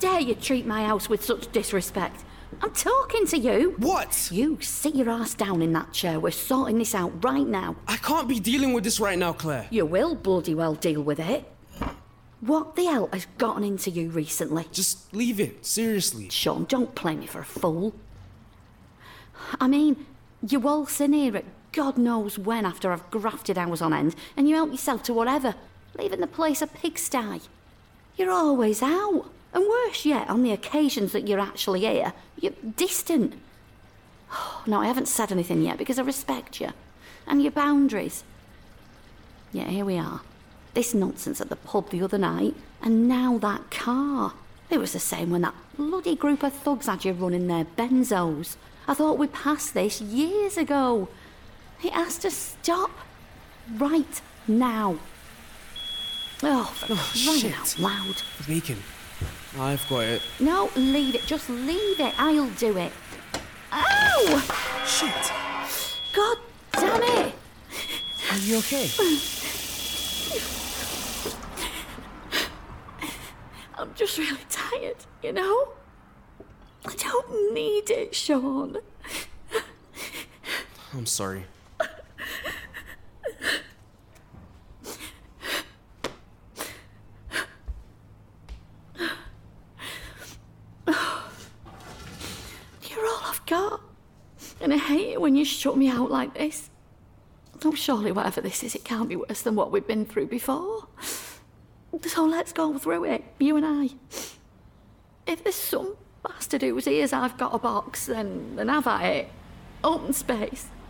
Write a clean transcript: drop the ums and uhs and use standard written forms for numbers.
dare you treat my house with such disrespect? I'm talking to you. What? You sit your ass down in that chair. We're sorting this out right now. I can't be dealing with this right now, Claire. You will bloody well deal with it. What the hell has gotten into you recently? Just leave it, seriously. Sean, don't play me for a fool. I mean, you waltz in here at God knows when after I've grafted hours on end, and you help yourself to whatever, leaving the place a pigsty. You're always out. And worse yet, on the occasions that you're actually here, you're distant. No, I haven't said anything yet because I respect you. And your boundaries. Yeah, here we are. This nonsense at the pub the other night, and now that car. It was the same when that bloody group of thugs had you running their benzos. I thought we'd passed this years ago. It has to stop. Right now. Oh, for crying out loud. The bacon. I've got it. No, leave it. Just leave it. I'll do it. Ow! Shit. God damn it! Are you okay? I'm just really tired, you know? I don't need it, Sean. I'm sorry. You're all I've got. And I hate it when you shut me out like this. Oh, surely whatever this is, it can't be worse than what we've been through before. So let's go through it, you and I. If there's some bastard whose ears I've got a box, then have at it. Open space.